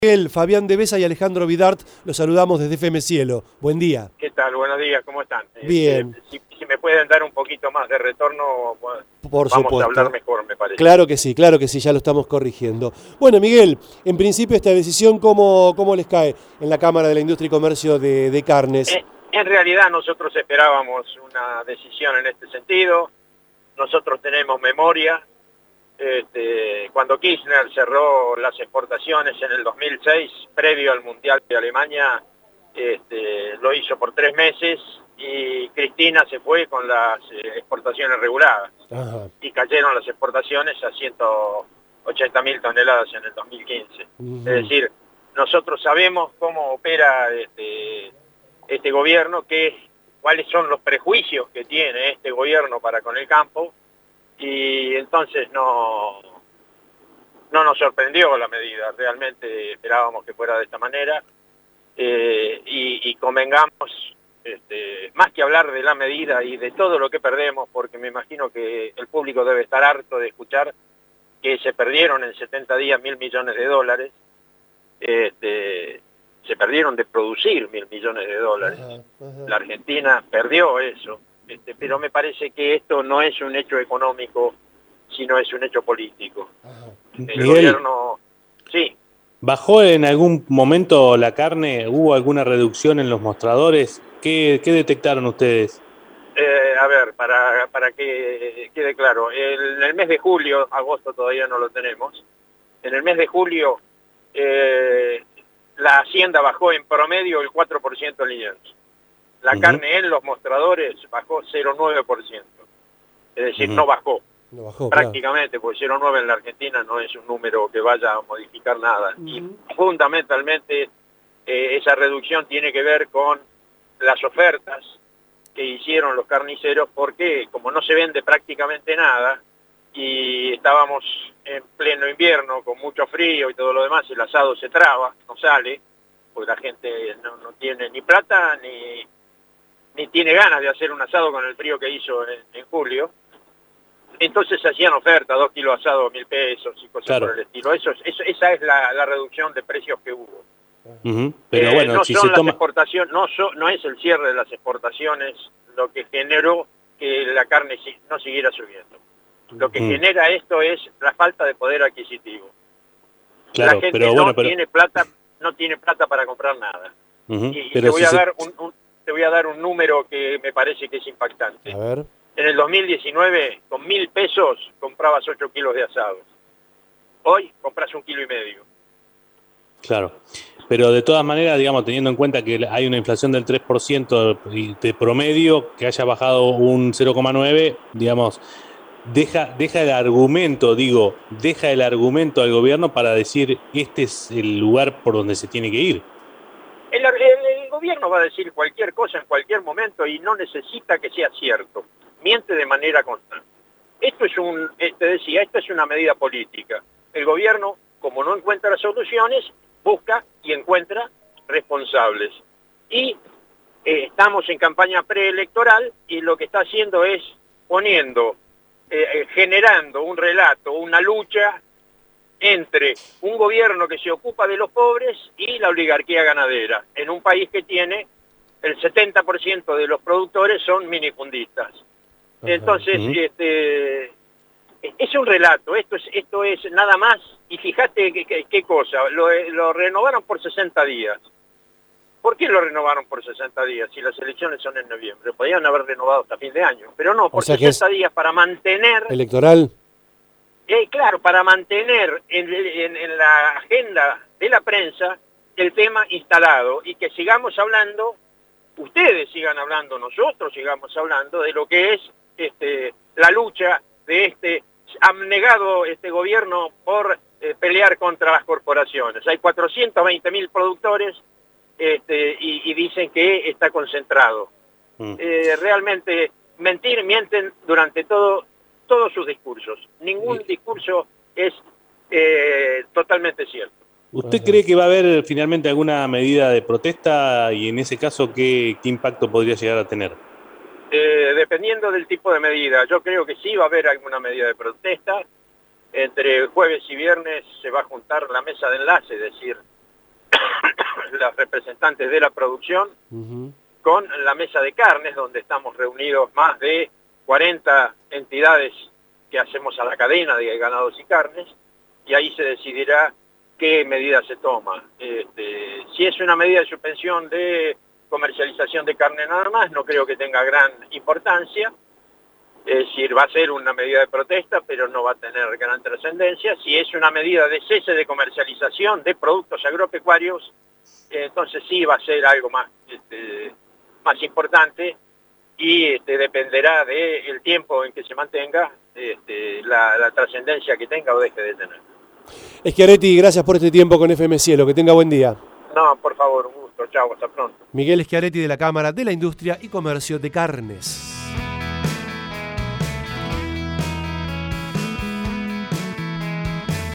Fabián Devesa y Alejandro Vidart, los saludamos desde FM Cielo. Buen día. ¿Qué tal? Buenos días, ¿cómo están? Bien. Si me pueden dar un poquito más de retorno, bueno, Por vamos supuesto. a hablar mejor, me parece. Claro que sí, ya lo estamos corrigiendo. Bueno, Miguel, en principio esta decisión, ¿cómo les cae en la Cámara de la Industria y Comercio de Carnes? En realidad nosotros esperábamos una decisión en este sentido. Nosotros tenemos memoria. Cuando Kirchner cerró las exportaciones en el 2006, previo al Mundial de Alemania, lo hizo por 3 meses y Cristina se fue con las exportaciones reguladas. Ajá. Y cayeron las exportaciones a 180.000 toneladas en el 2015. Uh-huh. Es decir, nosotros sabemos cómo opera este gobierno, cuáles son los prejuicios que tiene este gobierno para con el campo, y entonces no nos sorprendió la medida. Realmente esperábamos que fuera de esta manera, y convengamos, más que hablar de la medida y de todo lo que perdemos, porque me imagino que el público debe estar harto de escuchar que se perdieron en 70 días 1.000 millones de dólares, se perdieron de producir 1.000 millones de dólares. Ajá. La Argentina perdió eso, pero me parece que esto no es un hecho económico, sino es un hecho político. Ajá. El Miguel, gobierno, sí. ¿bajó en algún momento la carne? ¿Hubo alguna reducción en los mostradores? ¿Qué detectaron ustedes? A ver, para que quede claro, en el mes de julio, agosto todavía no lo tenemos, en el mes de julio la hacienda bajó en promedio el 4% en lineales. La carne en los mostradores bajó 0,9%. Es decir, no bajó. No bajó, Prácticamente, porque 0,9 en la Argentina no es un número que vaya a modificar nada. Y fundamentalmente esa reducción tiene que ver con las ofertas que hicieron los carniceros, porque como no se vende prácticamente nada y estábamos en pleno invierno con mucho frío y todo lo demás, el asado se traba, no sale, porque la gente no tiene ni plata ni tiene ganas de hacer un asado con el frío que hizo en julio. Entonces se hacían ofertas, 2 kilos de asado, 1.000 pesos y cosas por el estilo. Esa es la reducción de precios que hubo. Pero bueno, no si son se las toma... exportaciones, no es el cierre de las exportaciones lo que generó que la carne no siguiera subiendo. Lo que genera esto es la falta de poder adquisitivo. Claro, la gente pero bueno, no tiene plata para comprar nada. Y pero te voy si a dar un número que me parece que es impactante. A ver. En el 2019, con 1.000 pesos comprabas 8 kilos de asado. Hoy compras 1,5 kilos. Claro, pero de todas maneras, digamos, teniendo en cuenta que hay una inflación del 3% de promedio, que haya bajado un 0,9, digamos, deja el argumento al gobierno para decir este es el lugar por donde se tiene que ir. El gobierno va a decir cualquier cosa en cualquier momento y no necesita que sea cierto. Miente de manera constante. Esto es una medida política. El gobierno, como no encuentra soluciones, busca y encuentra responsables. Y estamos en campaña preelectoral y lo que está haciendo es generando un relato, una lucha entre un gobierno que se ocupa de los pobres y la oligarquía ganadera, en un país que tiene el 70% de los productores son minifundistas. Entonces, es un relato, esto es nada más, y fíjate qué cosa, lo renovaron por 60 días. ¿Por qué lo renovaron por 60 días si las elecciones son en noviembre? Podrían haber renovado hasta fin de año, pero no, por 60 días para mantener... ¿Electoral? Claro, para mantener en la agenda de la prensa el tema instalado y que sigamos hablando, ustedes sigan hablando, nosotros sigamos hablando de lo que es la lucha de abnegado gobierno por pelear contra las corporaciones. Hay 420.000 productores y dicen que está concentrado. Realmente mienten durante todos sus discursos. Ningún discurso es totalmente cierto. ¿Usted cree que va a haber finalmente alguna medida de protesta y en ese caso qué impacto podría llegar a tener? Dependiendo del tipo de medida, yo creo que sí va a haber alguna medida de protesta. Entre jueves y viernes se va a juntar la mesa de enlace, es decir, los representantes de la producción, con la mesa de carnes, donde estamos reunidos más de 40 entidades que hacemos a la cadena de ganados y carnes, y ahí se decidirá qué medida se toma. Si es una medida de suspensión de comercialización de carne nada más, no creo que tenga gran importancia. Es decir, va a ser una medida de protesta, pero no va a tener gran trascendencia. Si es una medida de cese de comercialización de productos agropecuarios, entonces sí va a ser algo más importante, y dependerá del tiempo en que se mantenga, la trascendencia que tenga o deje de tener. Schiaretti, gracias por este tiempo con FM Cielo, que tenga buen día. No, por favor, un gusto, chao, hasta pronto. Miguel Schiaretti de la Cámara de la Industria y Comercio de Carnes.